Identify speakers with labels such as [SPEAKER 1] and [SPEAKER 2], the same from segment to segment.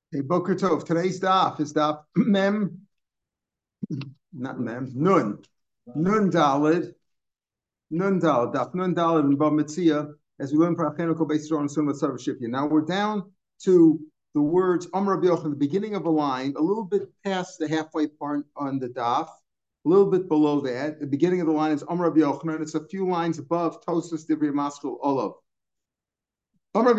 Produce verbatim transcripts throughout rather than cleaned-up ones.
[SPEAKER 1] Hey, Boker Tov. Today's daf is daf Mem, not Mem, Nun. Nun Dalid, Nun Dalid, daf Nun Dalid and Bab Metzia, as we learn from Achenu based on Sun Matzav Shifya. Now we're down to the words Amar Rabbi Yochanan, the beginning of a line, a little bit past the halfway part on the daf, a little bit below that. The beginning of the line is Amar Rabbi Yochanan. It's a few lines above Tosas Divrei Maskul Olav. Now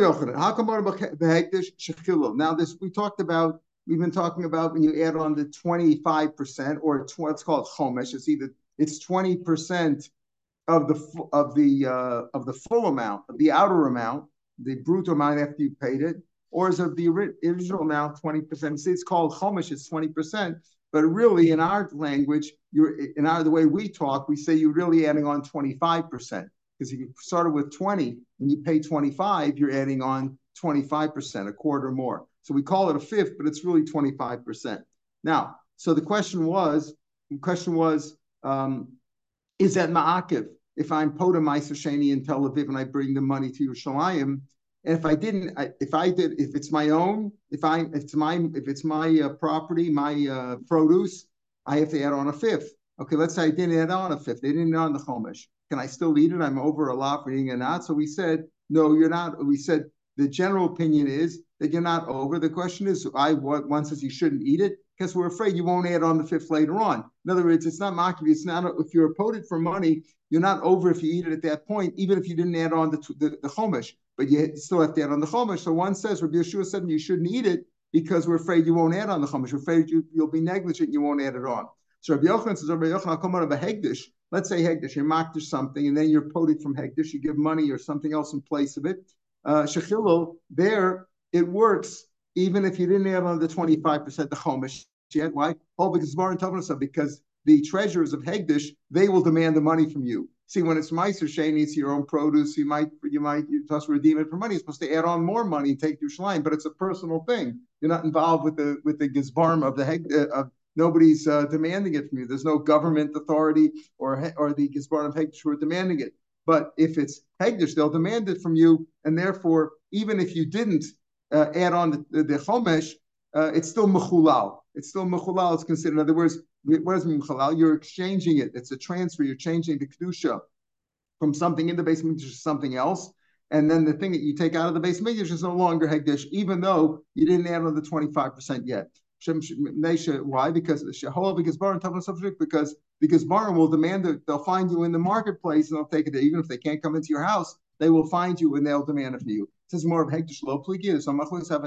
[SPEAKER 1] this we talked about, we've been talking about when you add on the twenty-five percent or what's called chomesh. It's either it's twenty percent of the of the uh, of the full amount, of the outer amount, the brutto amount after you paid it, or is of the original amount twenty percent. See, it's called chomesh, it's twenty percent, but really in our language, you're in our the way we talk, we say you're really adding on twenty-five percent. Because if you started with twenty and you pay twenty-five, you're adding on twenty-five percent, a quarter more. So we call it a fifth, but it's really twenty-five percent. Now, so the question was, the question was, um, is that ma'akiv? If I'm Poda Meiser Sheni in Tel Aviv and I bring the money to Yerushalayim, and if I didn't, I, if I did, if it's my own, if I, if it's my, if it's my uh, property, my uh, produce, I have to add on a fifth. Okay, let's say I didn't add on a fifth. They didn't add on the chomesh. Can I still eat it? I'm over a lot for eating it not. So we said, no, you're not. We said the general opinion is that you're not over. The question is, I one says you shouldn't eat it because we're afraid you won't add on the fifth later on. In other words, it's not makiv. It's not, if you're opposed for money, you're not over if you eat it at that point, even if you didn't add on the, the, the chomesh, but you still have to add on the chomesh. So one says, Rabbi Yeshua said you shouldn't eat it because we're afraid you won't add on the chomesh. We're afraid you, you'll be negligent and you won't add it on. So Rabbi Yochanan says, Rabbi Yochanan, I'll come out of a hegdish. Let's say hegdish, you're makdish something, and then you're poted from hegdish, you give money or something else in place of it. Uh, Shechilo, there, it works, even if you didn't add on the twenty-five percent the chomesh yet. Why? Oh, because because the treasurers of hegdish, they will demand the money from you. See, when it's meiser sheni, it's your own produce. You might, you might, you just redeem it for money. You're supposed to add on more money and take your shleim, but it's a personal thing. You're not involved with the with the gizbarm of the heg of. Nobody's uh, demanding it from you. There's no government authority or or the Gizbar of Hegdish who are demanding it. But if it's Hegdish, they'll demand it from you, and therefore, even if you didn't uh, add on the, the, the Chomesh, uh, it's still Mechulal. It's still Mechulal. It's considered, in other words, what is Mechulal? You're exchanging it. It's a transfer. You're changing the Kedusha from something in the base Mikdash to something else. And then the thing that you take out of the base Mikdash is no longer Hegdish, even though you didn't add on the twenty-five percent yet. Why? Because because because Baron will demand that they'll find you in the marketplace and they'll take it there. Even if they can't come into your house, they will find you and they'll demand it for you. This is more of hegdish lo pligi. So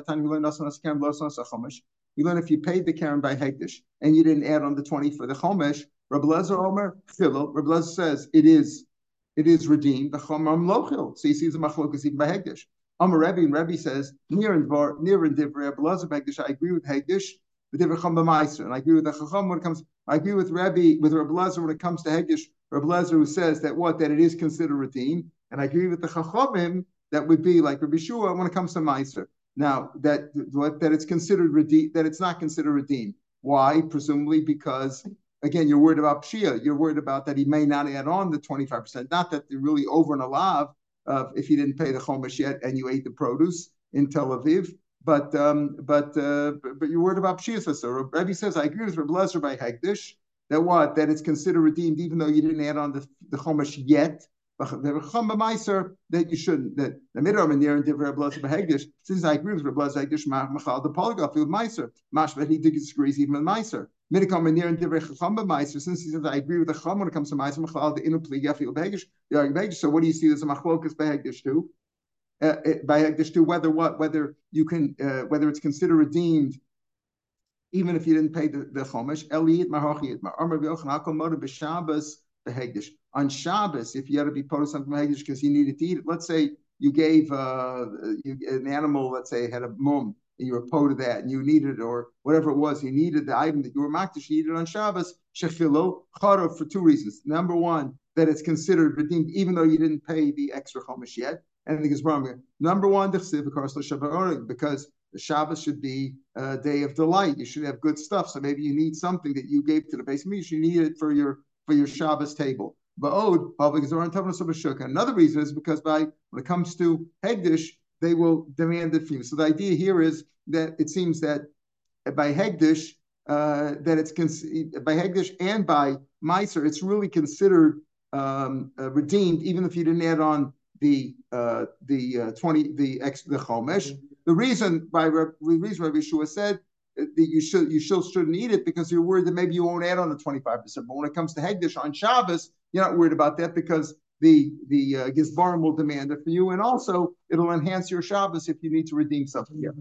[SPEAKER 1] we learn if you paid the Karen by hegdish and you didn't add on the twenty for the chomesh. Rabbi Lezer Omer Chilo. Rabbi Lezer says it is it is redeemed. The chomam lochil. So you see the machlokas even by hegdish. Amar Rebbe, and Rebbe says, near and var, near and divrei Rabbi Lezer hegdish. I agree with hegdish. And I agree with the Chacham when it comes. I agree with Rabbi with Rabbi Lezer when it comes to hegdish. Rabbi Lezer who says that what that it is considered redeemed, and I agree with the Chachamim that would be like Rabbi Shua when it comes to Meiser. Now that what that it's considered redeemed, that it's not considered redeemed. Why? Presumably because again you're worried about Pshia. You're worried about that he may not add on the twenty-five percent. Not that they're really over and alav uh, if you didn't pay the Chomesh yet and you ate the produce in Tel Aviv. But um, but uh, but you're worried about Pshiyas. So Rebbe says, I agree with Rabbi Lezer by Hegdish, that what? That it's considered redeemed even though you didn't add on the, the Chomesh yet. That you shouldn't. That the middle and near and Rabbi Lezer by Hegdish, since I agree with Rabbi Lezer Hegdish, Machal the polygraph with Meiser. Mash, but he disagrees even with Meiser. Midikam and near and Divrei Chacham Meiser, since he says I agree with the Chacham when it comes to Meiser, Machal the inu pligi afil Hegdish, the Hegdish. So what do you see? There's a machlokas by Hegdish too. Uh, by Hegdish too, whether what, whether you can, uh, whether it's considered redeemed, even if you didn't pay the, the chomesh. Eliyit mahochiyit ma'amar v'yochon hakol moda b'Shabbos b'Hegdish. On Shabbos, if you had to be posted something Hegdish because you needed to eat it, let's say you gave uh, you, an animal, let's say had a mum, and you were poted that, and you needed it, or whatever it was, you needed the item that you were makdish, you needed on Shabbos. Shechilo charav for two reasons. Number one, that it's considered redeemed even though you didn't pay the extra chomesh yet. And the Gizbar, number one, because the Shabbos should be a day of delight. You should have good stuff. So maybe you need something that you gave to the base meal. You need it for your for your Shabbos table. But another reason is because by when it comes to Hegdish, they will demand it from you. So the idea here is that it seems that by Hegdish, uh, that it's by Hegdish and by Meiser, it's really considered um, uh, redeemed, even if you didn't add on the uh, the uh, twenty the ex the Chomesh. The reason by the reason Rabbi Yeshua said that you should you still shouldn't eat it because you're worried that maybe you won't add on the twenty-five percent. But when it comes to Hegdish on Shabbos, you're not worried about that because the the uh, Gizbarim will demand it for you, and also it'll enhance your Shabbos if you need to redeem something. Yeah.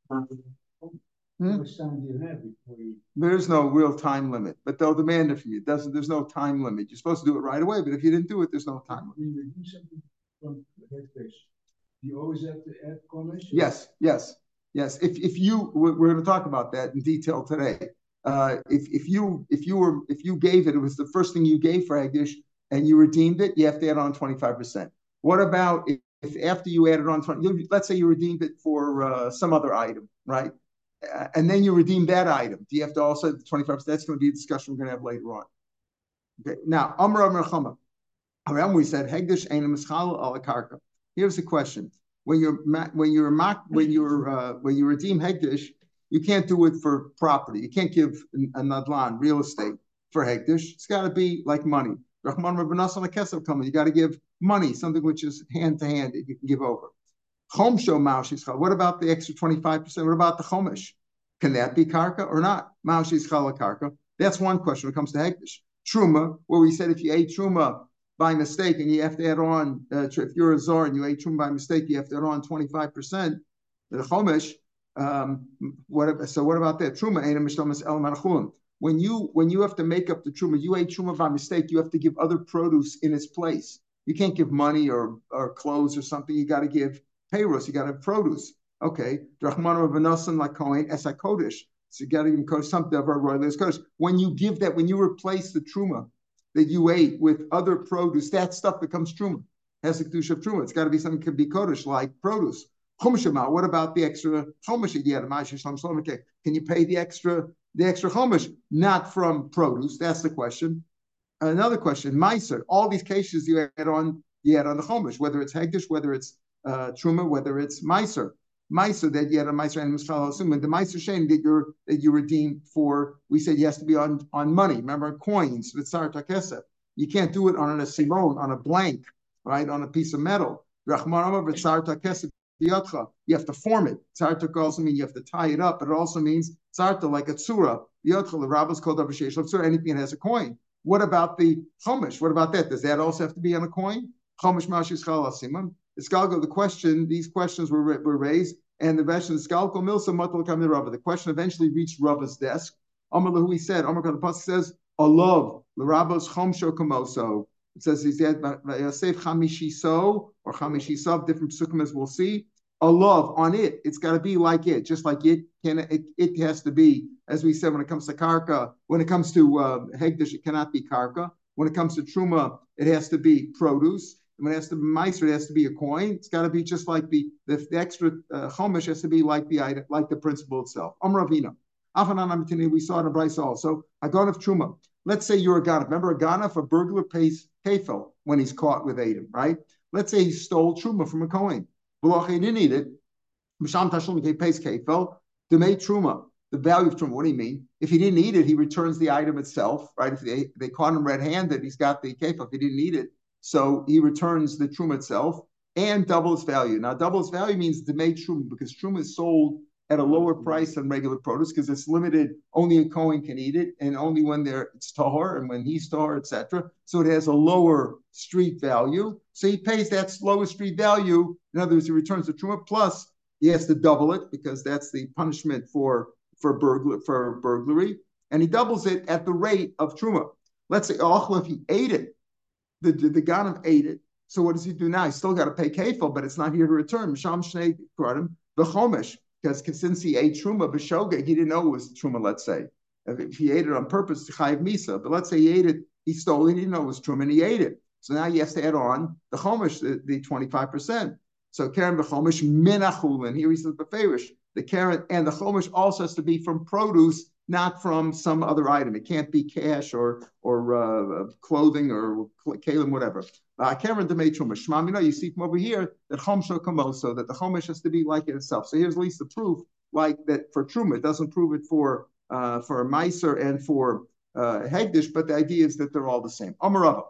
[SPEAKER 1] Hmm? How much time do you have before you... There's no real time limit, but they'll demand it from you. It doesn't there's no time limit. You're supposed to do it right away, but if you didn't do it, there's no time limit. When you redeem something from the Hegdish, do you always have to add Chomesh? Yes, yes, yes. If if you we're, we're going to talk about that in detail today. Uh, if if you if you were if you gave it, it was the first thing you gave for Hegdish, and you redeemed it, you have to add on twenty-five percent. What about if, if after you added on twenty, let's say you redeemed it for uh, some other item, right? Uh, and then you redeem that item. Do you have to also the twenty-five percent? That's going to be a discussion we're going to have later on. Okay. Now, Amar Amar Chama. Around we said Hegdish ain't a mischal ala karka. Here's the question: When you're when you're when you're uh, when you redeem Hegdish, you can't do it for property. You can't give a nadlan, real estate, for Hegdish. It's got to be like money. Rahman Rabbanas on a kesef coming. You got to give money, something which is hand to hand that you can give over. Chomsho maushishchal. What about the extra twenty-five percent? What about the chomish? Can that be karka or not? Maushishchal karka. That's one question when it comes to Hegdish. Truma, where we said if you ate truma by mistake and you have to add on, uh, if you're a zor and you ate truma by mistake, you have to add on twenty-five percent. The chomish. Um, what? So what about that? Truma ain't a mishlomas el marchulim. When you when you have to make up the truma, you ate truma by mistake. You have to give other produce in its place. You can't give money or or clothes or something. You got to give payros, you got to have produce. Okay. Drachman of Venosan like Kohen, Esa Kodesh. So you got to give him something of our royalist Kodesh. When you give that, when you replace the truma that you ate with other produce, that stuff becomes truma. Has the kedusha of truma. It's got to be something that could be Kodesh, like produce. Chumash, what about the extra chumash you had? Can you pay the extra the extra chumash? Not from produce. That's the question. Another question, Meiser. All these cases you add on, you add on the chumash, whether it's Hegdish, whether it's Uh, truma, whether it's Meiser, Meiser that you had a Meiser and Mischal Hasum, and the Meiser Shein that you're that you redeem for, we said he has to be on on money. Remember coins, Vitzar Takesef. You can't do it on a simon, on a blank, right, on a piece of metal. Rachman Amar Vitzar Takesef Biyotcha. You have to form it. Tzarta also means you have to tie it up, but it also means tzarta like a tzura. Biyotcha. The rabbis called up a sheish tzura. Anything that has a coin. What about the chomish? What about that? Does that also have to be on a coin? Chomish Mashis Chal Simon. The Skalgo, the question, these questions were were raised, and the question Skalko Milsa Matal Kam Rava. The question eventually reached Rava's desk. Amar who he said, Amar the pasuk says, "Alav l'Rabos Chomsho Kamoso." It says he said Yosef Chamishiso or Chamishisav, different psukim as we'll see. Alav on it, it's got to be like it, just like it can. It, it has to be, as we said, when it comes to karka, when it comes to uh, hegdish, it cannot be karka. When it comes to truma, it has to be produce. When it has to be meiser, it has to be a coin. It's got to be just like the the, the extra uh, chomish has to be like the item, like the principle itself. Amar Ravina, we saw it in Bryce also. A gun of truma. Let's say you're a ganaf. Remember, a ganaf, a burglar pays kefil when he's caught with Adam, right? Let's say he stole truma from a kohen. He didn't eat it. Misham tashlim he pays kefil. To make truma, the value of truma. What do you mean? If he didn't eat it, he returns the item itself, right? If they they caught him red-handed, he's got the kefil. If he didn't eat it. So he returns the truma itself and double its value. Now, double its value means to make truma because truma is sold at a lower price than regular produce because it's limited. Only a kohen can eat it, and only when they're it's tahor and when he's tahor, et cetera. So it has a lower street value. So he pays that lower street value. In other words, he returns the truma plus he has to double it because that's the punishment for for burglar for burglary, and he doubles it at the rate of truma. Let's say oh, if he ate it. The, the, the Ganav ate it. So what does he do now? He's still got to pay kefil, but it's not here to return. Misham Shnei Kradim, the Chomish, because since he ate Truma, B'Shoga, he didn't know it was Truma, let's say. If he ate it on purpose, Chayiv Misa. But let's say he ate it, he stole it, he didn't know it was Truma, and he ate it. So now he has to add on the Chomish, the, the twenty-five percent. So Karen B'Chomish, Minachulin. Here he says B'Ferish. The Karen and the Chomish also has to be from produce not from some other item. It can't be cash or or uh, clothing or kalim, whatever. Uh, Cameron de Truma. Shema, you know, you see from over here that chomsho kamoso, that the chomesh has to be like it itself. So here's at least the proof, like that for truma. It doesn't prove it for uh, for meiser and for uh, hegdish, but the idea is that they're all the same. Amarava.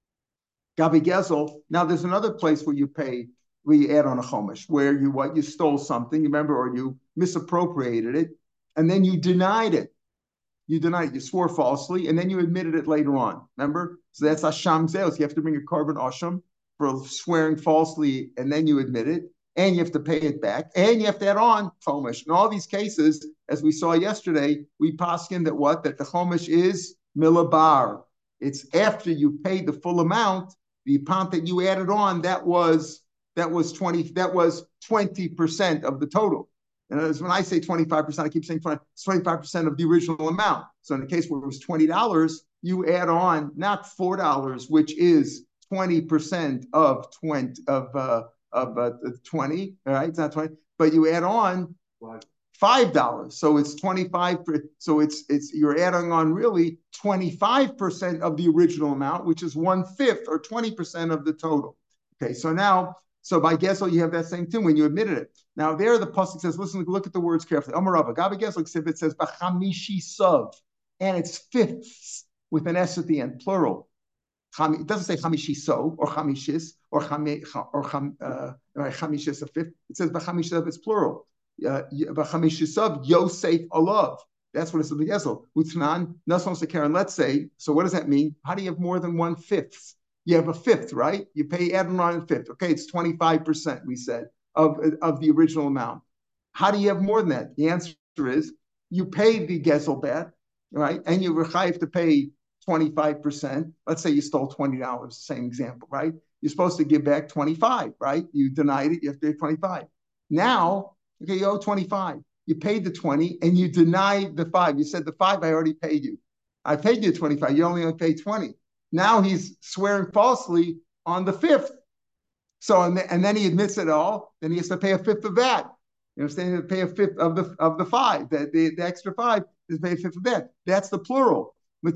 [SPEAKER 1] Gabi Gezel. Now there's another place where you pay, where you add on a chomesh, where you what you stole something, you remember, or you misappropriated it, and then you denied it. You denied it. You swore falsely, and then you admitted it later on. Remember? So that's asham zeos. You have to bring a carbon asham for swearing falsely, and then you admit it, and you have to pay it back, and you have to add on chomesh. In all these cases, as we saw yesterday, we paskin that what? That the chomesh is milabar. It's after you paid the full amount, the amount that you added on, that was that was twenty, that was twenty percent of the total. And as when I say twenty-five percent, I keep saying it's twenty-five percent of the original amount. So in the case where it was twenty dollars, you add on not four dollars, which is twenty percent of twenty of uh, of uh, twenty. All right, it's not twenty, but you add on five dollars. So it's twenty-five. So it's it's you're adding on really twenty-five percent of the original amount, which is one fifth or twenty percent of the total. Okay, so now. So by Gesel, you have that same thing when you admitted it. Now there, the pasuk says, listen, look at the words carefully. Amarava, Gabi Gesel, it says b'chamishi sov, and it's fifths with an s at the end, plural. It doesn't say chamishi so or chamishis or chami or cham uh, chamishis a fifth. It says b'chamishi sov, it's plural. B'chamishi sov Yosef alav. That's what it says. Gesel utnan nason sekaren. Let's say. So what does that mean? How do you have more than one fifth? You have a fifth, right? You pay adding on a fifth. Okay, it's twenty-five percent, we said, of, of the original amount. How do you have more than that? The answer is you pay the Gesel bet, right? And you were chayiv to pay twenty-five percent. Let's say you stole twenty dollars, same example, right? You're supposed to give back twenty-five, right? You denied it, you have to pay twenty-five. Now, okay, you owe twenty-five. You paid the twenty and you denied the five. You said the five, I already paid you. I paid you twenty-five, you only paid twenty. Now he's swearing falsely on the fifth. So, and, the, and then he admits it all, then he has to pay a fifth of that. You understand? He has to pay a fifth of the of the five. The, the, the extra five is pay a fifth of that. That's the plural. He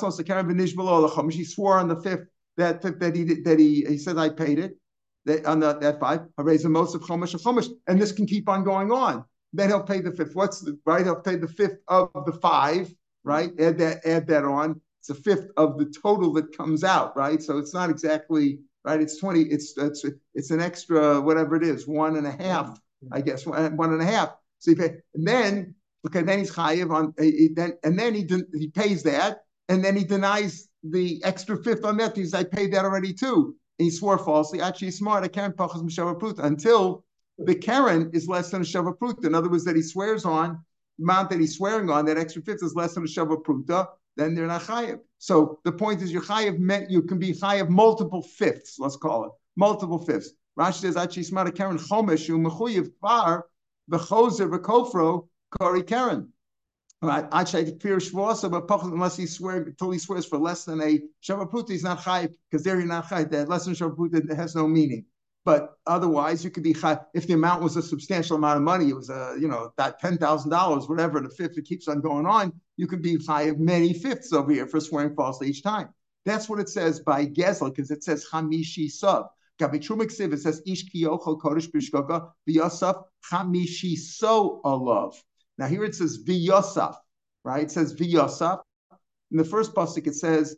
[SPEAKER 1] swore on the fifth that that he that he he said I paid it. That on the, that five, I raise the most of chomesh of chomesh, and this can keep on going on. Then he'll pay the fifth. What's the right? He'll pay the fifth of the five, right? Add that add that on. It's a fifth of the total that comes out, right? So it's not exactly right. It's twenty. It's it's it's an extra whatever it is, one and a half, I guess, one, one and a half. So you pay, and then okay, then he's chayiv on. He, then and then he he pays that, and then he denies the extra fifth on that. He says, I paid that already too. And he swore falsely. Actually, he's smart. I can't pachas m'shava pruta until the Karen is less than a shava pruta. In other words, that he swears on the amount that he's swearing on, that extra fifth is less than a shava pruta. Then they're not chayiv. So the point is, you're chayiv meant you can be chayiv multiple fifths. Let's call it multiple fifths. Rashi says, "Achi smart Karen chomesh u'mechuyev far v'chozer v'kofro kari Karen." Right? Achi fear shvosa, but unless he swears until he swears for less than a shava pruta, he's not chayiv because there you're not chayiv. That less than shava pruta has no meaning. But otherwise, you could be chayiv if the amount was a substantial amount of money. It was a you know that ten thousand dollars, whatever. The fifth, it keeps on going on. You could be chayiv many fifths over here for swearing falsely each time. That's what it says by Gesel, because it says chamishi sov. Gabi Trumiksiv, it says ish kiyochel kodesh b'shgoga v'yosaf chamishi so alav. Now here it says v'yosaf, right? It says v'yosaf. In the first pasuk, it says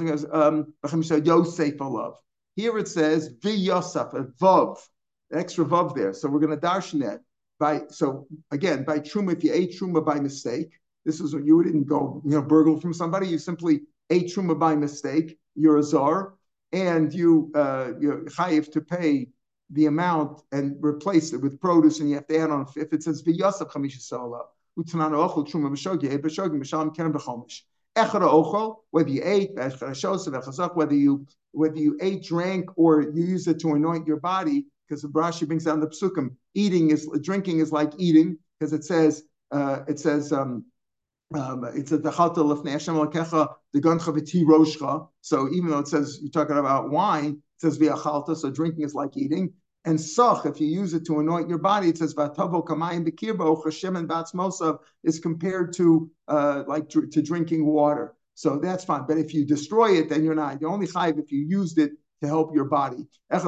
[SPEAKER 1] um, Yosef alav. Here it says v'yosaf, a vav, an extra vav there. So we're going to darshan that by. So again, by truma, if you ate truma by mistake. This is when you didn't go, you know, burgle from somebody. You simply ate truma by mistake. You're a czar, and you uh, you're chayiv to pay the amount and replace it with produce, and you have to add on. If it says v'yasab chamisha sola, utanana ochel truma b'shogi, ed b'shogi m'shalim keren b'chomish. Echad ochel, whether you ate, whether you whether you ate, drank, or you use it to anoint your body, because the Rashi brings down the psukim. Eating is drinking is like eating, because it says uh, it says. Um, Um, it's a dachalta lefnei Hashem lakecha degancha v'ti roshcha. So even though it says you're talking about wine, it says v'achalta. So drinking is like eating. And soch, if you use it to anoint your body, it says vatavo kamayim bekirbo chashem batzmosav is compared to uh, like to, to drinking water. So that's fine. But if you destroy it, then you're not. You're only chayiv if you used it to help your body.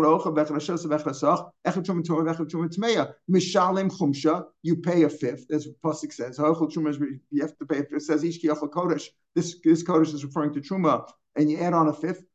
[SPEAKER 1] You pay a fifth, as Pasuk says. You have to pay a fifth. It says this, this kodesh is referring to truma, and you add on a fifth.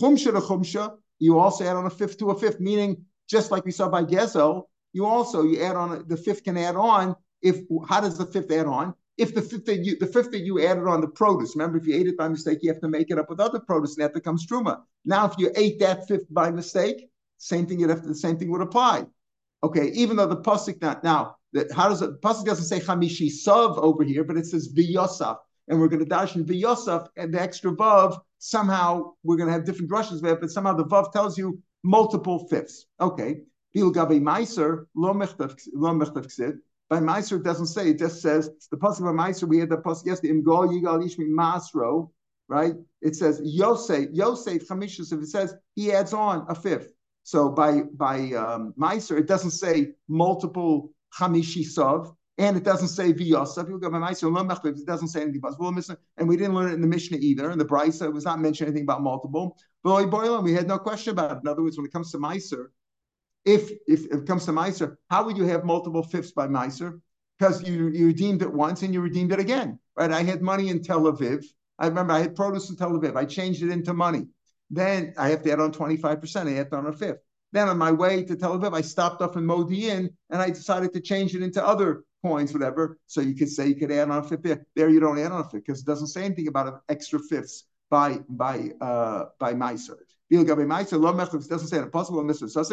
[SPEAKER 1] You also add on a fifth to a fifth, meaning just like we saw by Gezel, you also you add on the fifth can add on. If how does the fifth add on? If the fifth that you the fifth that you added on the produce, remember if you ate it by mistake, you have to make it up with other produce, and that becomes truma. Now, if you ate that fifth by mistake, same thing. You'd have to the same thing would apply. Okay, even though the pasuk not now, the, how does it? Pasuk doesn't say chamishi sav over here, but it says v'yosaf, and we're going to dash in v'yosaf, and the extra vav somehow we're going to have different drushes there, but somehow the vav tells you multiple fifths. Okay, bilgabe meiser lo mechtav lo mechtav ksiv. By Meiser, it doesn't say, it just says, the pasuk by Meiser, we had the pasuk yesterday, Im Gol Yigal Ishmi Masro, right? It says, Yosef, Yosef Chamishus, if it says, he adds on a fifth. So by by um, Meiser, it doesn't say multiple Chamishi Sov, and it doesn't say V'Yosef. You go by Meiser, it doesn't say anything about it. And we didn't learn it in the Mishnah either, in the Brisa, it was not mentioned anything about multiple. But we had no question about it. In other words, when it comes to Meiser, If, if it comes to Meiser, how would you have multiple fifths by Meiser? Because you, you redeemed it once and you redeemed it again, right? I had money in Tel Aviv. I remember I had produce in Tel Aviv. I changed it into money. Then I have to add on twenty-five percent. I add on a fifth. Then on my way to Tel Aviv, I stopped off in Modi'in and I decided to change it into other coins, whatever. So you could say you could add on a fifth there. There you don't add on a fifth because it doesn't say anything about extra fifths by by uh, by Meiser. It doesn't say it possible.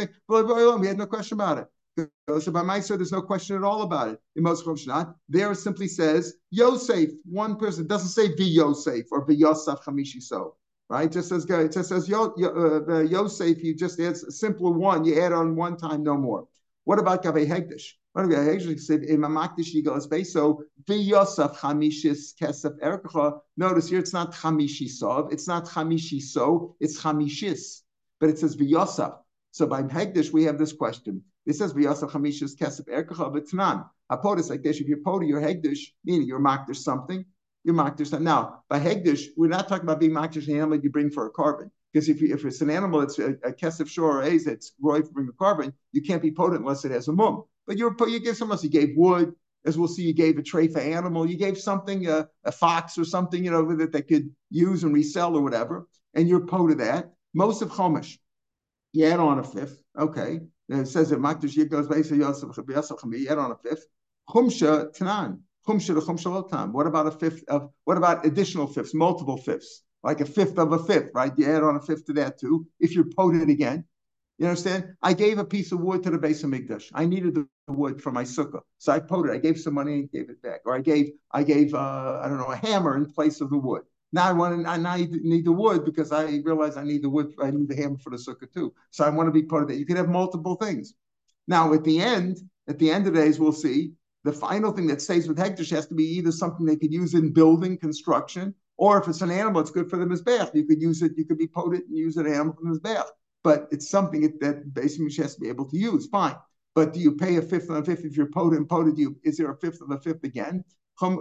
[SPEAKER 1] We had no question about it. So by Meiser, there's no question at all about it. In most Chumshanat, there it simply says Yosef, one person. It doesn't say V Yosef or V Yosef Chamishi So, right? It just says it just says Yo, Yo, uh, Yosef. You just add a simple one. You add on one time, no more. What about Gavei Hegdish? What about Hegdish? Said Imamakdish Yigal Space. So V Yosef Chamishis Kesef Erkacha. Notice here it's not Chamishi Sov. It's not Chamishi So. It's Chamishis. But it says V Yosef. So by Hegdish we have this question. It says V Yosef Chamishis Kesef Erkacha, but Tanan. Apodis like this. If you're Podi, you're Hegdish, meaning you're Makdish something. You're Makdish something. Now by Hegdish, we're not talking about being Makdish an animal you bring for a carbon. Because if you, if it's an animal, it's a, a kesef shor or aze that's roy for bring a carbon, you can't be potent unless it has a mum. But you're you give someone else, you gave wood, as we'll see, you gave a tray for animal, you gave something, uh, a fox or something, you know, that they could use and resell or whatever, and you're po to that. Most of Chumash, you add on a fifth, okay. And it says that Makdash Yigos Beisa Yosef Yosef you add on a fifth. Chumsha Tanan, Chumsha to Chumsha Lotam. What about a fifth of? What about additional fifths, multiple fifths? Like a fifth of a fifth, right? You add on a fifth to that too. If you're potent again, you understand? I gave a piece of wood to the base of Mikdash. I needed the wood for my sukkah, so I poted. I gave some money and gave it back, or I gave, I gave, uh, I don't know, a hammer in place of the wood. Now I want, to, I now need the wood because I realize I need the wood. I need the hammer for the sukkah too. So I want to be part of that. You can have multiple things. Now at the end, at the end of the days, we'll see the final thing that stays with Hekdesh has to be either something they could use in building, construction. Or if it's an animal, it's good for the mizbeach. You could use it. You could be potent and use an animal for the mizbeach. But it's something that basically she has to be able to use. Fine. But do you pay a fifth on a fifth if you're potent? Potent, do you? Is there a fifth of a fifth again? My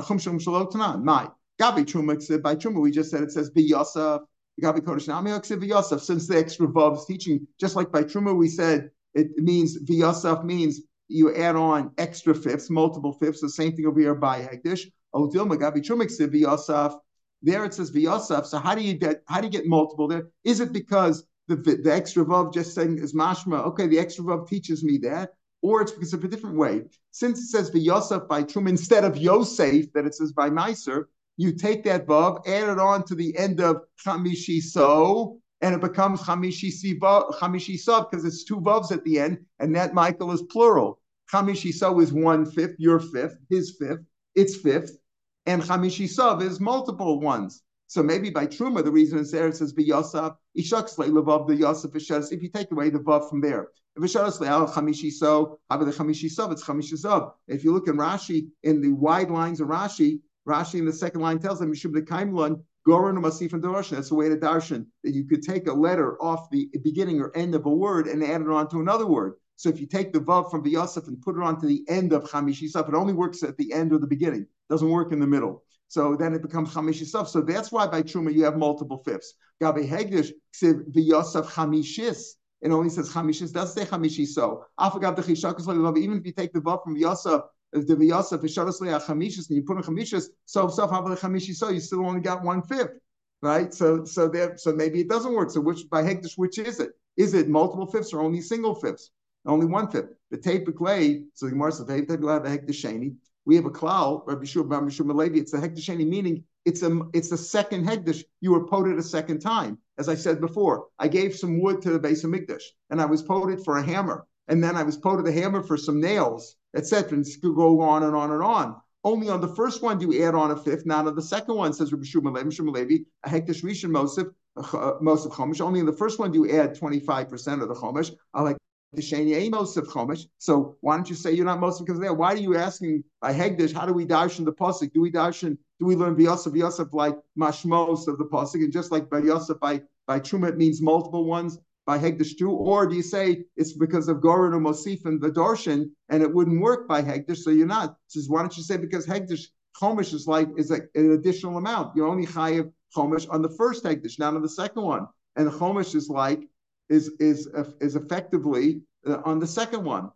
[SPEAKER 1] Gabi Truma by Truma we just said it says biyosef. Gabi Kodesh Nami biyosef. Since the extra vav is teaching, just like by Truma we said it means biyosef means you add on extra fifths, multiple fifths. The same thing over here by Hegdish. Oh, Dilma Gabi Truma biyosef. There it says v'yosef. So how do you get how do you get multiple there? Is it because the the extra vav just saying is mashma? Okay, the extra vav teaches me that, or it's because of a different way. Since it says v'yosef by Truma instead of Yosef that it says by Meiser, you take that vav, add it on to the end of chamishi so, and it becomes chamishi siva chamishi so because it's two vavs at the end, and that Michael is plural. Chamishi so is one fifth, your fifth, his fifth, its fifth. And Chamishi Sav is multiple ones. So maybe by Truma, the reason it's there, it says B'Yosef, Ishakslei Levav the Yosef Ishadas. If you take away the Vav from there, if Ishadas Leal Chamishi So, how about the Chamishi Sav? It's Chamishi Sav. If you look in Rashi, in the wide lines of Rashi, Rashi in the second line tells them, Mishum the Kaimlon, Goran Masif and Darshan. That's the way to darshan, that you could take a letter off the beginning or end of a word and add it on to another word. So if you take the vav from V'yasef and put it onto the end of Chamishi Saf, it only works at the end or the beginning. It doesn't work in the middle. So then it becomes Chamishi Saf. So that's why by Truma you have multiple fifths. Gabe Hegdish V'yasef Chamishis. It only says Chamishis. Doesn't say Chamishi so. Even if you take the vav from V'yasef, the V'yasef V'shadas Le'ach Chamishis, and you put in Chamishis, so Saf Havel Chamishi so, you still only got one fifth. Right? So so there, so maybe it doesn't work. So which by Hegdish, which is it? Is it multiple fifths or only single fifths? Only one fifth. The tape clay, so the Gemara says, we have a klal, Rabbi Shua Levi, it's a hekdesheni, meaning it's a it's a second hekdesh. You were poted a second time. As I said before, I gave some wood to the base of Mikdash, and I was poted for a hammer, and then I was poted a hammer for some nails, et cetera. And it could go on and on and on. Only on the first one do you add on a fifth, not on the second one, says Rabbi Shua Levi, Shua Levi, a hekdesh rishon mosif, most of chomesh. Only in the first one do you add twenty-five percent of the chomesh. I like the sheni ain't most of chomesh. So why don't you say you're not most because of there? Why are you asking by hegdish? How do we darshan the pasuk? Do we darshan? Do we learn v'yosef v'yosef like mashmos of the pasuk? And just like by yosef by by truma it means multiple ones. By hegdish too, or do you say it's because of goren or mosif and the darshan and it wouldn't work by hegdish? So you're not. Says why don't you say because hegdish chomesh is like is like an additional amount? You're only chayiv chomesh on the first hegdish, not on the second one, and the chomesh is like. Is is is effectively uh, on the second one.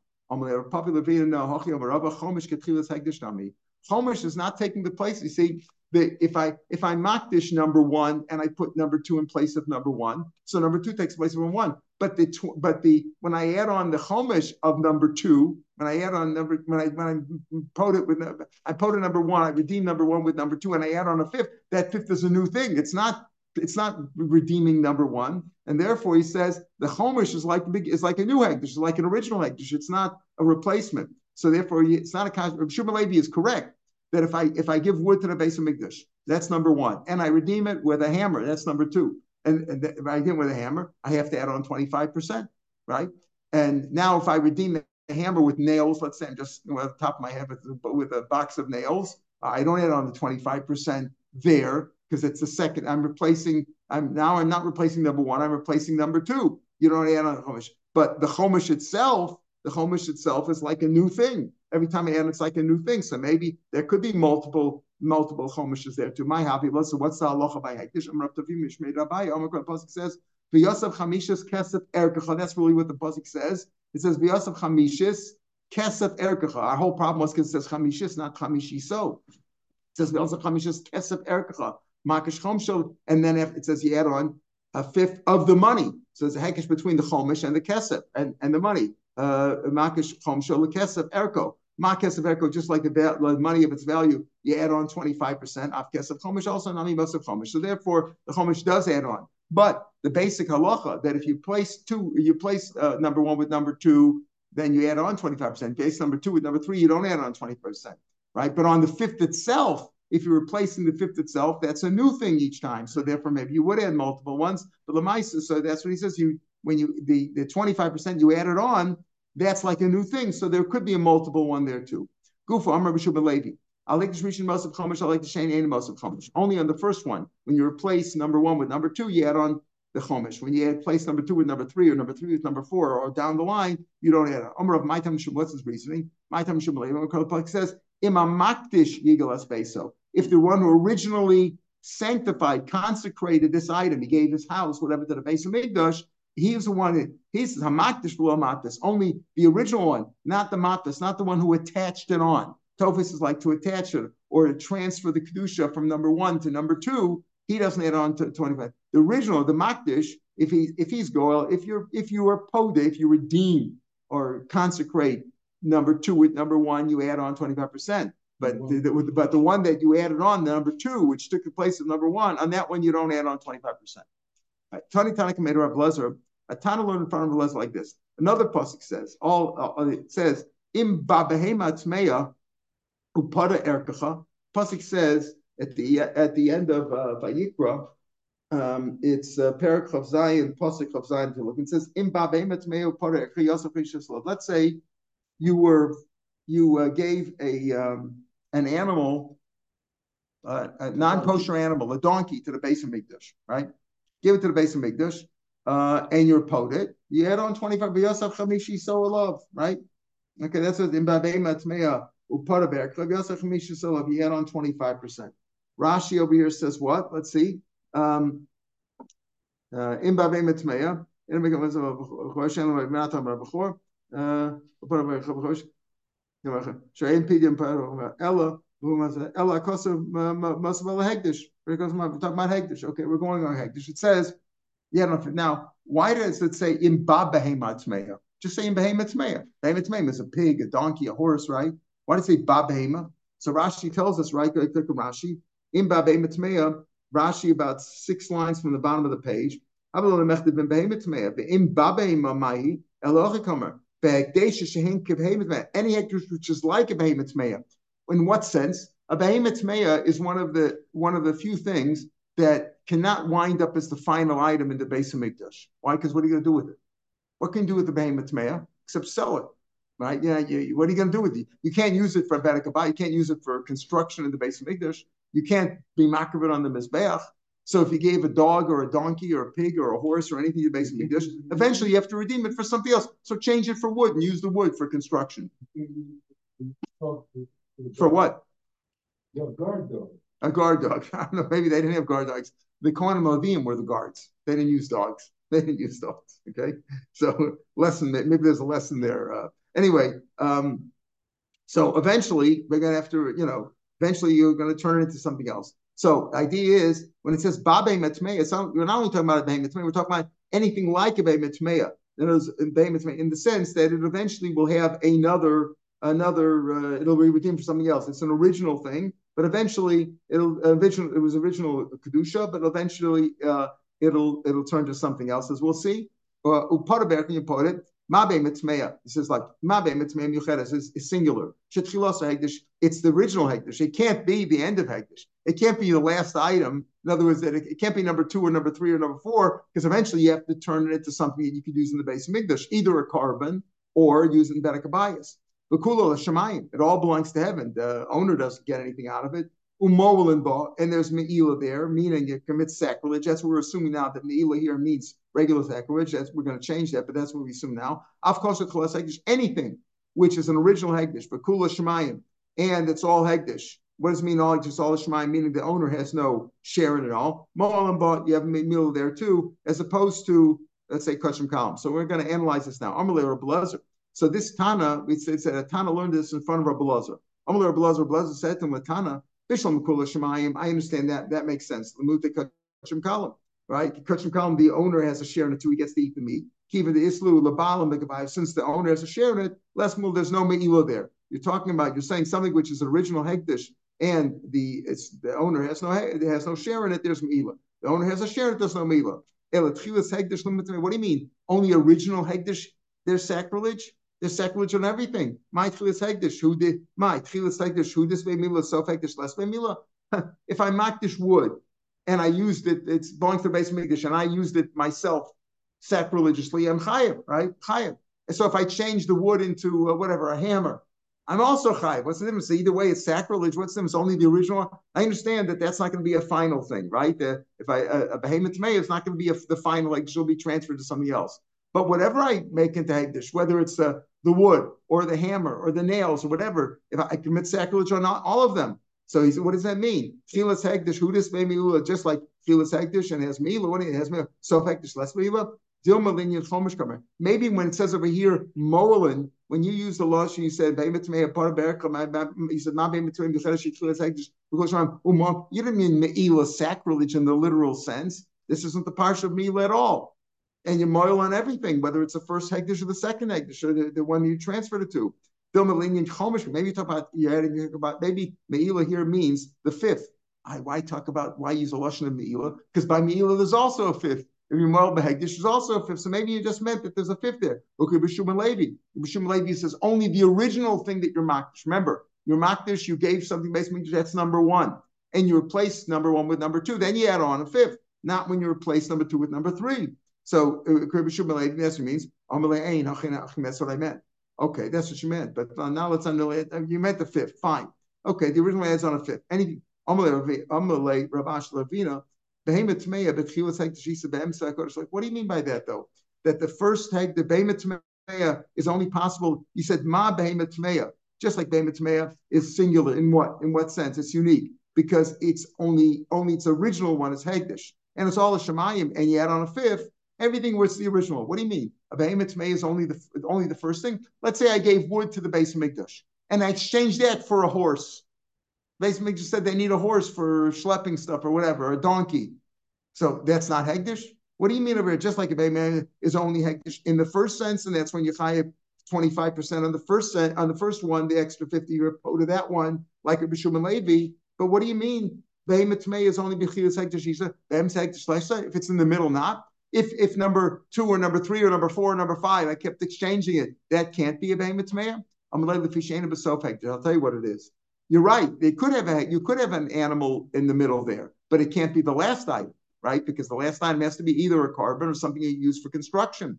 [SPEAKER 1] Chomesh is not taking the place. You see, the, if I if I makdish number one and I put number two in place of number one, so number two takes place of number one. But the but the when I add on the chomesh of number two, when I add on number when I when I put it with I put a number one, I redeem number one with number two, and I add on a fifth. That fifth is a new thing. It's not. It's not redeeming number one, and therefore he says the chomesh is like big is like a new hekdesh, it's like an original hekdesh. It's not a replacement. So therefore, it's not a contract. Rabbi Shua Levi is correct that if I if I give wood to the base of Mikdash, that's number one, and I redeem it with a hammer, that's number two. And, and if I redeem it with a hammer, I have to add on twenty-five percent, right? And now if I redeem the hammer with nails, let's say I'm just well, at the top of my head with, with a box of nails, I don't add on the twenty-five percent there. Because it's the second, I'm replacing. I'm now. I'm not replacing number one. I'm replacing number two. You don't add on the chomesh, but the chomesh itself, the chomesh itself is like a new thing. Every time I add, it's like a new thing. So maybe there could be multiple, multiple chomeshes there too. My happy. So what's the halacha by hekdesh? I'm Rav Mishmei Rabbi. Omar pasuk says v'yosef chamishis kesef erkecha. That's really what the pasuk says. It says v'yosef chamishis kesef erkecha. Our whole problem was because it says chamishis, not chamishi. So it says v'yosef chamishis kesef erkecha. Makish chomshel, and then if it says you add on a fifth of the money. So there's a hekesh between the chomish and the kesef and, and the money. Makish chomshel kesef erko. Ma kesef erko, just like the, the money of its value, you add on twenty-five percent. Af kesef chomish also nami mosef chomish. So therefore, the chomish does add on. But the basic halacha that if you place two, you place uh, number one with number two, then you add on twenty-five percent. Base number two with number three, you don't add on twenty percent, right? But on the fifth itself, if you're replacing the fifth itself, that's a new thing each time. So therefore, maybe you would add multiple ones. But Lamaisa, so that's what he says. You when you the the twenty-five percent you added on, that's like a new thing. So there could be a multiple one there too. Gufa, I'm Rabbi Shua Levi. I like the Rishon most of Chomesh. I like the Sheni and most of Chomesh. Only on the first one, when you replace number one with number two, you add on the Chomesh. When you add place number two with number three, or number three with number four, or down the line, you don't add on. Amar of my time Shum. What's his reasoning? My time Shum Levi says Ima Makdish Yigalas Beso. If the one who originally sanctified, consecrated this item, he gave his house, whatever, to the base of Mikdash, he is the one that he's Hamakdish below Matis, only the original one, not the Matis, not the one who attached it on. Tofis is like to attach it or to transfer the Kedusha from number one to number two. He doesn't add on to twenty-five. The original, the Makdish, if he if he's goel, if you're if you are poda, if you redeem or consecrate number two with number one, you add on twenty-five percent. But the, the, but the one that you added on, the number two, which took the place of number one, on that one you don't add on twenty-five percent. Tani Tanaka made Rav Lezer, a Tana learned in front of Rav Lezer like this. Another pasuk says, all uh, it says, Im babehema tzmeya upada erkacha. Pasuk says at the at the end of uh, Vayikra, um, it's uh, Perak Chav Zayin, pasuk Chav Zayin. Look, it says Im babehema tzmeya upada erkacha yosef rishaslav. Let's say you were you uh, gave a um, an animal uh, a non-kosher animal, a donkey, to the base of Mikdash, right? Give it to the base of Mikdash, uh, and you're poted. You add on twenty-five b'yosaf chamishi so love, right? Okay, that's what in Babema Tmeya Uparaber. Yosaf chamishi so love. You add on twenty-five percent. Rashi over here says what? Let's see. Um, uh, in Babema Tmeya. In Shein Pidyon Ella, Ella Kosev Masabella Hegdish. Because we're talking about Hegdish. Okay, we're going on Hegdish. It says, yeah, no, now, why does it say in Ba Behema Tmeya? Just say in Behema Tmeya. Behema Tmeya is a pig, a donkey, a horse, right? Why does it say Ba Behema? So Rashi tells us, right? Go click on Rashi. In Ba Behema Tmeya, Rashi about six lines from the bottom of the page. In Ba Behema Mahi, Elohikomer. Any hektish which is like a behemoth meya. In what sense? A behemoth meya is one of the one of the few things that cannot wind up as the final item in the base of Mikdash. Why? Because what are you going to do with it? What can you do with the behemoth meya except sell it? Right? Yeah. You, what are you going to do with it? You can't use it for Bedekabah. You can't use it for construction in the base of Mikdash. You can't be makriv on the mizbeach. So if you gave a dog or a donkey or a pig or a horse or anything to the base of Mikdash, eventually you have to redeem it for something else. So change it for wood and use the wood for construction. For what?
[SPEAKER 2] A guard dog.
[SPEAKER 1] A guard dog. I don't know. Maybe they didn't have guard dogs. The Kohanim Moavim were the guards. They didn't use dogs. They didn't use dogs. Okay. So lesson. Maybe there's a lesson there. Uh, anyway, um, so eventually we're gonna have to, you know, eventually you're going to turn it into something else. So the idea is when it says Babe Metmeya, we're not only talking about a Babe Metmeya, we're talking about anything like a Babe Metmeya. In the sense that it eventually will have another, another, uh, it'll be redeemed for something else. It's an original thing, but eventually it'll, original, it was original Kedusha, but eventually uh, it'll, it'll turn to something else, as we'll see. Uparaber, can you put it? Mabe Mitzmeya. This is like Mabe Mitzmeya Yucheres is, is singular. Shetchilosa Hegdish. It's the original Hegdish. It can't be the end of Hegdish. It can't be the last item. In other words, that it, it can't be number two or number three or number four, because eventually you have to turn it into something that you could use in the base of Mikdash, either a carbon or use it in Bedekabayas. V'kulo l'shamayim. It all belongs to heaven. The owner doesn't get anything out of it. Umowelin, and there's Me'ila there, meaning it commits sacrilege. That's what we're assuming now, that Me'ila here means regular sacrilege. That's, we're going to change that, but that's what we assume now. Afkosha Cholas Hegdish, anything which is an original Hegdish, but Kula Shemayim, and it's all Hegdish. What does it mean all Hegdish, all Shemayim, meaning the owner has no share in it all? Mo'alim bought, you have Me'ila there too, as opposed to, let's say, Kachim Kalam. So we're going to analyze this now. Amalei Rabbi Elazar. So this Tana, we said, said Tana learned this in front of Rabbi Elazar. Amalei Rabbi Elazar, Rabbi Elazar said to him, Tana, I understand that. That makes sense. Right? The owner has a share in it too. He gets to eat the meat. Since the owner has a share in it, less move. There's no me'ila there. You're talking about. You're saying something which is original hektish, and the it's the owner has no has no share in it. There's me'ila. The owner has a share in it. There's no me'ila. What do you mean? Only original hektish. There's sacrilege. There's sacrilege on everything. My tchilas hegdish, who did my tchilas hegdish, who this mila, self hegdish, less mila. If I makdish wood and I used it, it's belongs to the base mikdash, and I used it myself sacrilegiously, I'm chayiv, right? Chayiv. And so if I change the wood into uh, whatever, a hammer, I'm also chayiv. What's the difference? Either way, it's sacrilege. What's the difference? Only the original. I understand that that's not going to be a final thing, right? Uh, if I uh, a behemoth may, it's not going to be a, the final, like she'll be transferred to something else. But whatever I make into hegdish, whether it's uh, the wood or the hammer or the nails or whatever, if I, I commit sacrilege on all, all of them. So he said, what does that mean? Chilas hegdish, hudis me'ila, just like chilas hegdish and has me'ila, what it has me'ila, self hegdish, less me'ila. Maybe when it says over here, mo'elin, when you use the law, you said, you said, you didn't mean me'ila, sacrilege in the literal sense. This isn't the parsha of me'ila at all. And you moil on everything, whether it's the first hegdish or the second hegdish or the, the one you transferred it to. Maybe you talk about you're adding you talk about maybe me'ila here means the fifth. I why talk about why use a lashon of me'ila? Because by me'ila there's also a fifth. If you moil behegdish, there's also a fifth. So maybe you just meant that there's a fifth there. Okay, B'Shum Levi. B'Shum Levi says only the original thing that you're makdish. Remember, you're makdish. You gave something basically that's number one, and you replace number one with number two. Then you add on a fifth. Not when you replace number two with number three. So that's what means. That's what I meant. Okay, that's what you meant. But uh, now let's underlay it. You meant the fifth. Fine. Okay, the original adds on a fifth. Any Amalei Amalei Ravash Lavina. Behemoth Tmeya Betchilas Hekdesh Isa Be'emsa Kodesh. Like, what do you mean by that though? That the first heg, the Behemoth Tmeya is only possible. You said Ma Behemoth Tmeya, just like Behemoth Tmeya is singular. In what? In what sense? It's unique because it's only only its original one is Hekdesh, and it's all a Shemayim, and you add on a fifth. Everything was the original. What do you mean? A behemoth tmei is only the only the first thing. Let's say I gave wood to the Beis Mikdash and I exchanged that for a horse. Beis Mikdash said they need a horse for schlepping stuff or whatever, a donkey. So that's not hegdish. What do you mean over here? Just like a behemoth is only hegdish in the first sense, and that's when you chayav twenty-five percent on the first cent, on the first one, the extra fifty you're owed to that one, like a Bishum and Levi. But what do you mean? Behemoth tmei is only b'chilas hegdish isa. Behemoth hegdish leisa. If it's in the middle, not. If if number two or number three or number four or number five, I kept exchanging it, that can't be a behemoth tmei. I'm going to I'll tell you what it is. You're right. They could have a, you could have an animal in the middle there, but it can't be the last item, right? Because the last item has to be either a carbon or something you use for construction.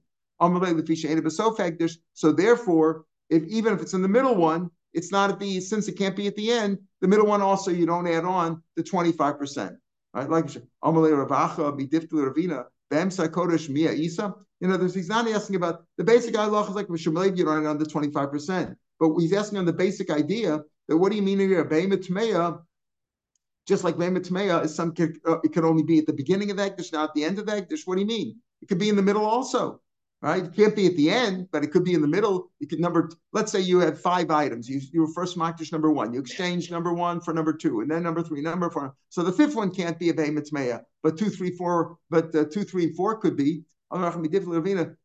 [SPEAKER 1] So therefore, if even if it's in the middle one, it's not at the, since it can't be at the end, the middle one also you don't add on the twenty-five percent. Right? Like B'emsa Kodesh Mia Isa. You know, he's not asking about the basic halach is like Mishumalev, you don't add on the twenty-five percent. But he's asking on the basic idea that what do you mean here? Behemoth Tmeya, just like Behemoth Tmeya is some, uh, it could only be at the beginning of the Ekdesh, not at the end of the Ekdesh. What do you mean? It could be in the middle also, right? It can't be at the end, but it could be in the middle. You could number, let's say you have five items. You, you were first Makdish number one. You exchange number one for number two, and then number three, number four. So the fifth one can't be a Behemoth Tmeya, but two, three, four, but uh, two, three, and four could be. It could be in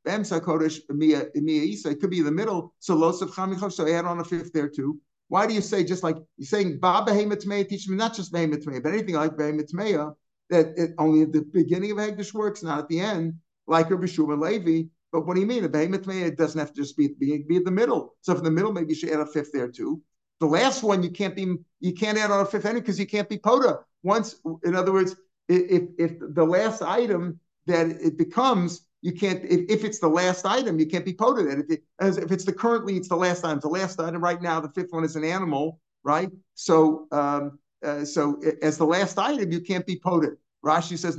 [SPEAKER 1] the middle. So Losef Chamichov, so add on a fifth there too. Why do you say, just like you're saying, Ba Behemoth Tmeya, teach me not just Behemoth Tmeya, but anything like Behemoth Tmeya, that it only at the beginning of Hegdish works, not at the end, like Rabbi Shua Levi. But what do you mean? A Behemoth Tmeya, it doesn't have to just be at the beginning, be at the middle. So if in the middle, maybe you should add a fifth there too. The last one, you can't be, you can't add on a fifth anyway because you can't be Poda. Once, in other words, if if the last item that it becomes, you can't, if, if it's the last item, you can't be poted. And if, it, as, if it's the currently, it's the last item. It's the last item right now, the fifth one is an animal, right? So, um, uh, so as the last item, you can't be poted. Rashi says,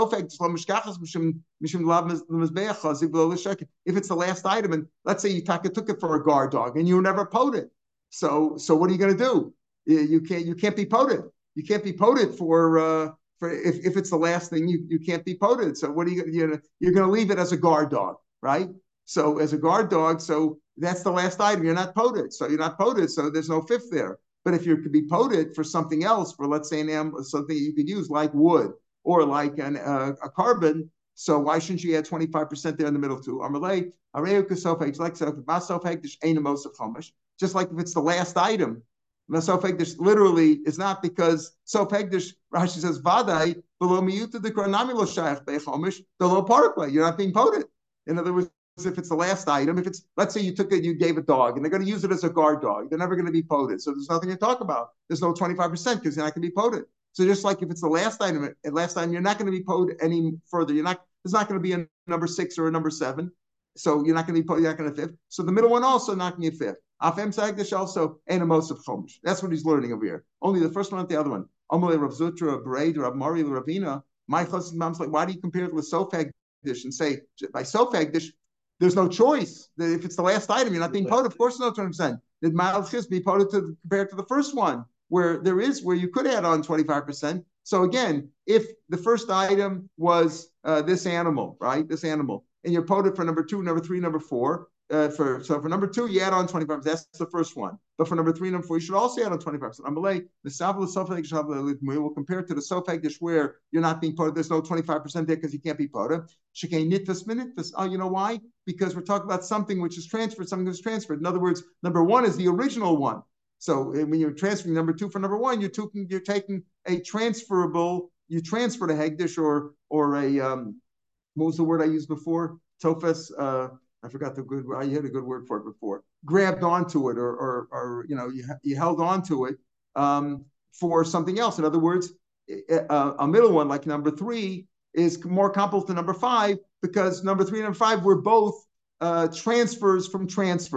[SPEAKER 1] if it's the last item, and let's say you took it for a guard dog and you never poted. So, so what are you going to do? You can't, you can't be poted. You can't be poted for, uh, For if, if it's the last thing, you, you can't be poted. So what are you you're, you're going to leave it as a guard dog, right? So as a guard dog, so that's the last item. You're not poted, so you're not poted. So there's no fifth there. But if you could be poted for something else, for let's say an animal, something you could use like wood or like an, uh, a carbon, so why shouldn't you add twenty-five percent there in the middle too? Amalei areu kasofek like masofek dish ainamos of chomish. Just like if it's the last item. Sofegdish literally is not because Sofegdish, Rashi says, Vadai, below miyuta the Granamilo Shaykh Bechomish, the low parkway. You're not being poted. In other words, if it's the last item, if it's, let's say you took it, you gave a dog, and they're going to use it as a guard dog, they're never going to be poted. So there's nothing to talk about. There's no twenty-five percent because you're not going to be poted. So just like if it's the last item, at last time, you're not going to be poted any further. You're not, there's not going to be a number six or a number seven. So you're not going to be poted, you're not going to fifth. So the middle one also not going to be fifth. Afem Sagdish also ain't a most of Chomish. That's what he's learning over here. Only the first one, not the other one. Amalei Rav Zutra, Bereid, Rav Mari, Ravina. My Chassid Mam's like, why do you compare it with Sofagdish and say by Sofagdish, there's no choice. If it's the last item, you're not being poted. Of course, no twenty percent. Did Malchus be poted to compared to the first one, where there is where you could add on twenty-five percent. So again, if the first item was uh, this animal, right? This animal, and you're poted for number two, number three, number four. Uh, for so for number two, you add on twenty-five percent. That's the first one. But for number three, number four, you should also add on twenty-five percent. Amalei, the Savla Sofag we will compare it to the Sofagdish where you're not being poted. There's no twenty-five percent there because you can't be poted. Shekay nitvis minitvis. Oh, you know why? Because we're talking about something which is transferred, something that's transferred. In other words, number one is the original one. So when you're transferring number two for number one, you're taking you're taking a transferable. You transfer to Hegdish or or a um, what was the word I used before? Tofes. Uh, I forgot the good word. I had a good word for it before. Grabbed onto it, or, or, or you know, you, you held onto it um, for something else. In other words, a, a middle one like number three is more comparable to number five because number three and number five were both uh, transfers from transfers.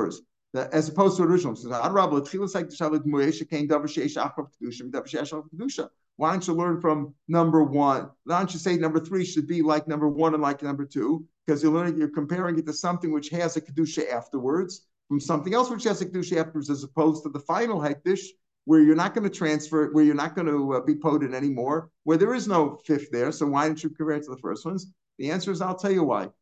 [SPEAKER 1] The, as opposed to original. So, why don't you learn from number one? Why don't you say number three should be like number one and like number two? Because you're learning, you're comparing it to something which has a kedusha afterwards, from something else which has a kedusha afterwards, as opposed to the final hektish, where you're not going to transfer it, where you're not going to uh, be potent anymore, where there is no fifth there. So why don't you compare it to the first ones? The answer is, I'll tell you why.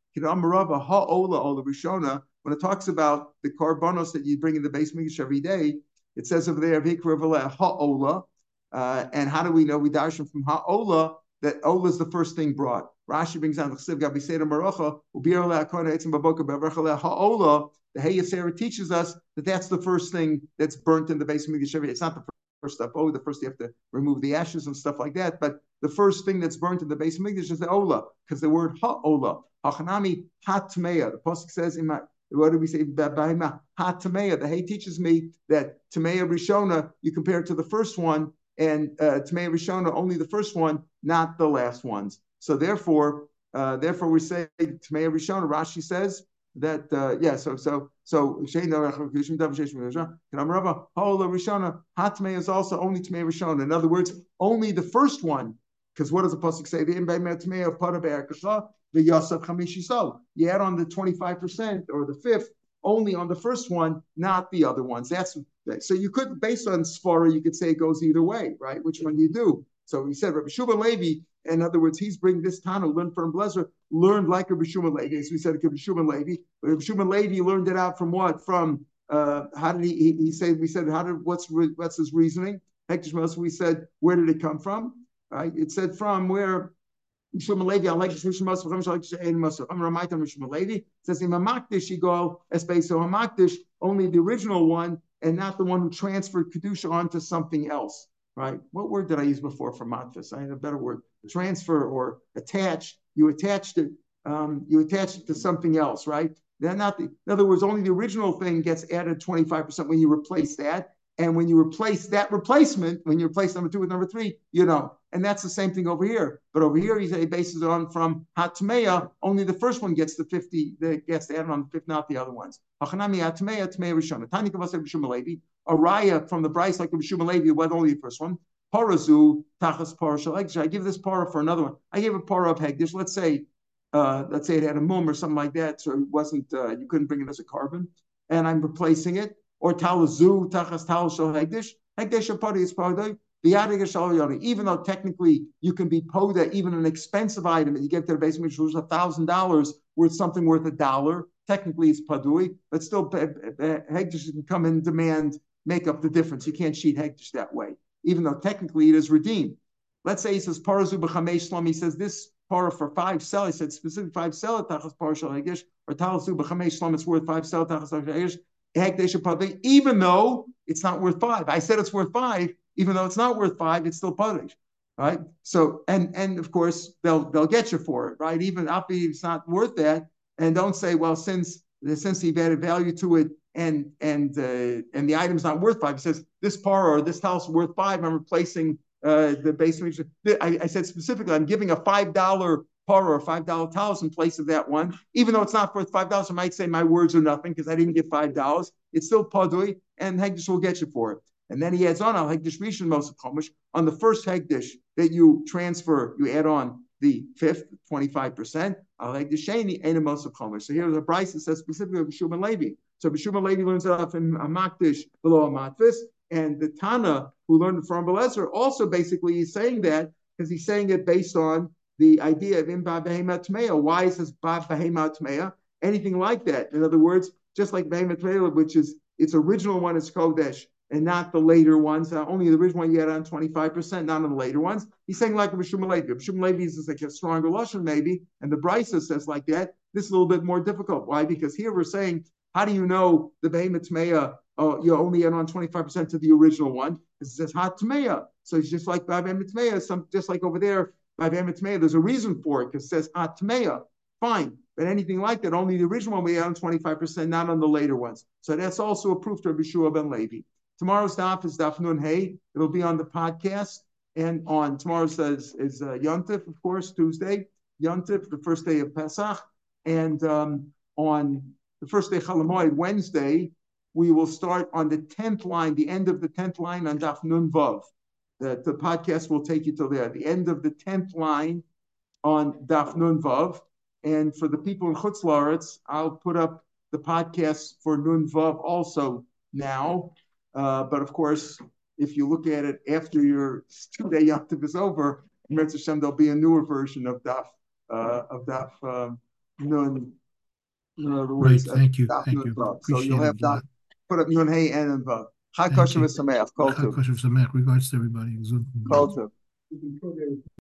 [SPEAKER 1] When it talks about the korbanos that you bring in the Beis Mikdash every day, it says over there, ha'ola. Uh, and how do we know? We darshan from ha'ola that ola is the first thing brought. Rashi brings down the chsiv gabi seder marocha ubir le'akona etzim baboka be'avrcha ha'ola. The Hey Yisera teaches us that that's the first thing that's burnt in the Beis Mikdash every day. It's not the first step. Oh, the first you have to remove the ashes and stuff like that. But the first thing that's burnt in the Beis Mikdash is the ola, because the word ha'ola, hachanami hatmeya. The pasuk says in my. What do we say? Ha Tameya. The Hay teaches me that Tameya Rishona, you compare it to the first one, and uh, Tameya Rishona, only the first one, not the last ones. So therefore, uh, therefore we say Tameya Rishona. Rashi says that uh, yeah. So so so Rishona Ha Tameya is also only Tameya Rishona. In other words, only the first one. Because what does the pasuk say? The Tameya Pada Be'erkasha. The Yasaf Chamishi So. You add on the twenty-five percent or the fifth only on the first one, not the other ones. That's so you could, based on Sfara, you could say it goes either way, right? Which one do you do? So he said Rabbi Shuma Levi, in other words, he's bringing this Tana, learned from Blezer, learned like Rabbi Shuma Levi. So we said Rabbi Shuma Levi, but Rabbi Shuma Levi learned it out from what? From uh, how did he, he? He said we said how did what's what's his reasoning? Hektish we said where did it come from? Right? It said from where. Mishum Levi, I like this Mishum Masuf, I like to say Masuf. I'm Ramaita Mishum Levi. Says in Mamakdish, you go as based on Mamakdish, only the original one and not the one who transferred Kedusha onto something else. Right? What word did I use before for Matfis? I had a better word. Transfer or attach. You attached it, um, you attached it to something else, right? They're not the, in other words, only the original thing gets added twenty-five percent when you replace that. And when you replace that replacement, when you replace number two with number three, you know, and that's the same thing over here. But over here, he bases it on from Hatmeya, only the first one gets the fifty, that gets added on the fifth, not the other ones. Hachanami Hatmeya, Tmeya Rishona. Tani Kavasar B'Shuma Levi, a raya from the Bryce like B'Shuma Levi, whether only the first one. Parazu, Tachas Parashal. I give this para for another one. I gave a para of Hegdish. Let's say, uh, let's say it had a mum or something like that, so it wasn't, uh, you couldn't bring it as a carbon, and I'm replacing it. Or talazu tachas tal shel hegdish hegdish apari is podai the yadiga shalayoni. Even though technically you can be poda, even an expensive item that you get to the basement, which was a thousand dollars worth something worth a dollar. Technically it's padui, but still hegdish can come and demand make up the difference. You can't cheat hegdish that way, even though technically it is redeemed. Let's say he says parazu b'chamesh shlam. He says this para for five sell. He said specific five sell tachas par shel hegdish or talazu b'chamesh shlam. It's worth five sell tachas hegdish. Even though it's not worth five. I said it's worth five, even though it's not worth five, it's still published. Right? So and and of course they'll they'll get you for it, right? Even if it's not worth that, and don't say, well, since since he added value to it and and uh, and the item's not worth five, he says this par or this house is worth five, I'm replacing uh, the basement. I, I said specifically, I'm giving a five dollar par or five dollar towels in place of that one, even though it's not worth five dollars. I might say my words are nothing because I didn't get five dollars. It's still padui, and Hegdish will get you for it. And then he adds on al Hegdish Rishon Moshe Chomish on the first Hegdish that you transfer, you add on the fifth, twenty-five percent. Al Hegdish Sheni Eina Moshe Chomish. So here the Bryce says specifically of B'Shuma Levi. So B'Shuma Levi learns it off in Amakdish below Amatvis, and the Tana who learned it from Belezer also basically is saying that because he's saying it based on the idea of imba behema tmeya. Why is this ba behema tmeya? Anything like that. In other words, just like behema tmeya, which is its original one is kodesh and not the later ones. Uh, only the original one you had on twenty-five percent, not on the later ones. He's saying like B'Shuma Levi. B'Shuma Levi is like a stronger lashon maybe, and the Brisa says like that. This is a little bit more difficult. Why? Because here we're saying, how do you know the behema tmeya? Oh, you only add on twenty-five percent to the original one. It says ha tmeya. So it's just like behema tmeya. Some just like over there. By Tmeya, there's a reason for it because it says Atmeya. Fine. But anything like that, only the original one we add on twenty-five percent, not on the later ones. So that's also a proof to Rabbi Shua ben Levi. Tomorrow's daf is daf Nun Hey. It'll be on the podcast. And on tomorrow's is, is uh, Yontif, of course, Tuesday. Yontif, the first day of Pesach. And um, on the first day Chalamoid, Wednesday, we will start on the tenth line, the end of the tenth line on Daf Nun Vav. The, the podcast will take you to there, the end of the tenth line on Daf Nun Vav. And for the people in Chutz La'aretz, I'll put up the podcast for Nun Vav also now. Uh, but of course, if you look at it after your two-day Yom Tov is over, Mirz Hashem, there'll be a newer version of Daf uh, of Daf um, Nun. In other words,
[SPEAKER 3] right. Thank you.
[SPEAKER 1] Daf
[SPEAKER 3] Thank
[SPEAKER 1] Nun
[SPEAKER 3] you.
[SPEAKER 1] Vav.
[SPEAKER 3] Appreciate
[SPEAKER 1] so you'll have
[SPEAKER 3] it.
[SPEAKER 1] Daf, put up Nun Hey and Nun Vav. Chag kosher v'sameach. Kol tov.
[SPEAKER 3] Chag kosher v'sameach. Regards to everybody.
[SPEAKER 1] Kol tov.